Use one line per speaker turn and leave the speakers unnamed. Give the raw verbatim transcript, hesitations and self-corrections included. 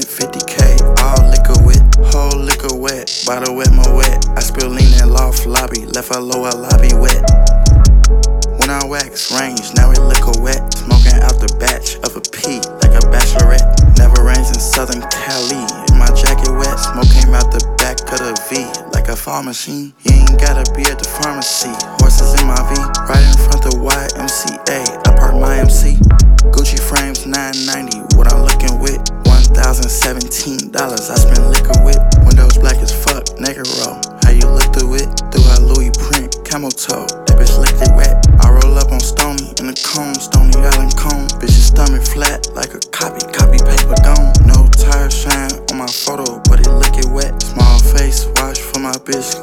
spent fifty K, all liquor wet, whole liquor wet, bottle wet, my wet. I spill lean in loft lobby, left a lower lobby wet. When I wax range, now it liquor wet, smoking out the batch of a P like a bachelorette. Never rains in Southern Cali, and my jacket wet, smoke came out the back of the V like a fall machine. You ain't gotta be at the pharmacy, horses in my V, right in front of Y M C A, I park my M C. Gucci frames nine ninety, what I'm looking with, one thousand seventeen dollars I spend liquor with. Windows black as fuck, Negro, how you look through it? Through a Louis print, camel toe, that bitch licked it wet. I roll up on Stony in the cone, Stony Island cone. Bitch's stomach flat like a copy, copy paper gone. No tire shine on my photo, but it lick it wet. Small face, watch for my bitch.